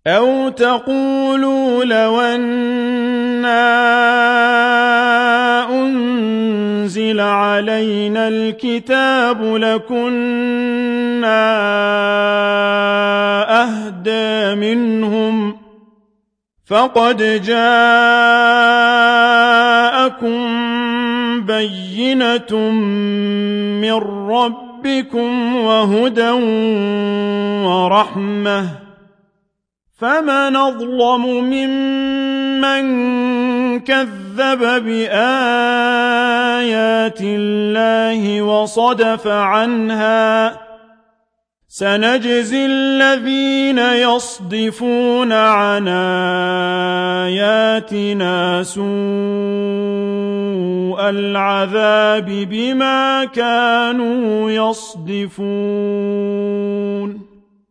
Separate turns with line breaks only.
أَوْ تَقُولُوا لَوْ أَنَّا أُنزِلَ عَلَيْنَا الْكِتَابُ لَكُنَّا أَهْدَىٰ مِنْهُمْ ۚ فَقَدْ جَاءَكُم بَيِّنَةٌ مِّن رَّبِّكُمْ وَهُدًى وَرَحْمَةٌ ۚ فَمَنْ أَظْلَمُ مِمَّن كَذَّبَ بِآيَاتِ اللَّهِ وَصَدَفَ عَنْهَا ۗ سَنَجْزِي الَّذِينَ يَصْدِفُونَ عَنْ آيَاتِنَا سُوءَ الْعَذَابِ بِمَا كَانُوا يَصْدِفُونَ